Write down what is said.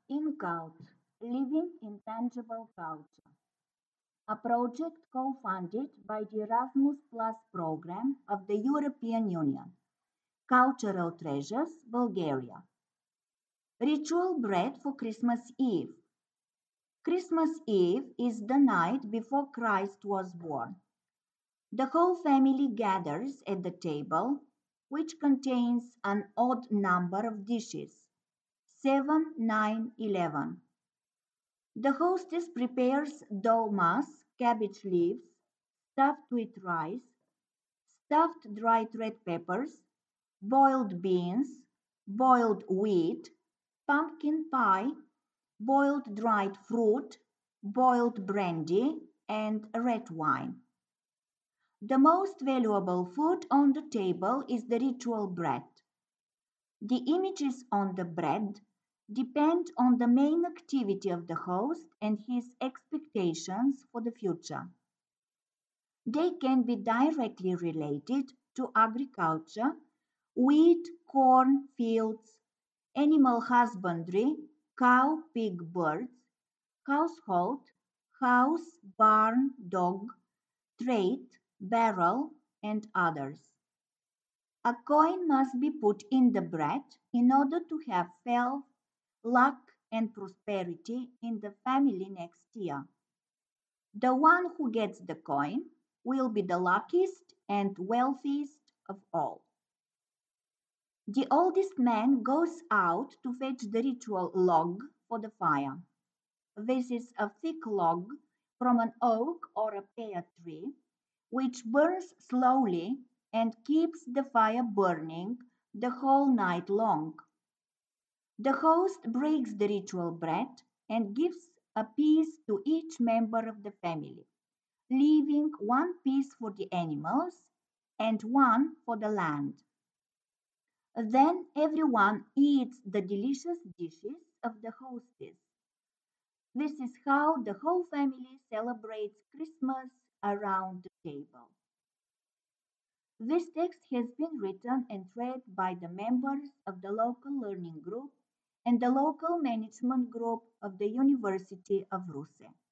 InCult, Living Intangible Culture, a project co-funded by the Erasmus Plus program of the European Union. Cultural Treasures, Bulgaria. Ritual bread for Christmas Eve. Christmas Eve is the night before Christ was born. The whole family gathers at the table, which contains an odd number of dishes 7, 9, 11. The hostess prepares dolmas, cabbage leaves, stuffed with rice, stuffed dried red peppers, boiled beans, boiled wheat, pumpkin pie, boiled dried fruit, boiled brandy, and red wine. The most valuable food on the table is the ritual bread. The images on the bread depend on the main activity of the host and his expectations for the future. They can be directly related to agriculture, wheat, corn, fields, animal husbandry, cow, pig, birds, household, house, barn, dog, trade, barrel, and others. A coin must be put in the bread in order to have health, luck, and prosperity in the family next year. The one who gets the coin will be the luckiest and wealthiest of all. The oldest man goes out to fetch the ritual log for the fire. This is a thick log from an oak or a pear tree, which burns slowly and keeps the fire burning the whole night long. The host breaks the ritual bread and gives a piece to each member of the family, leaving one piece for the animals and one for the land. Then everyone eats the delicious dishes of the hostess. This is how the whole family celebrates Christmas around the table. This text has been written and read by the members of the local learning group and the local management group of the University of Russe.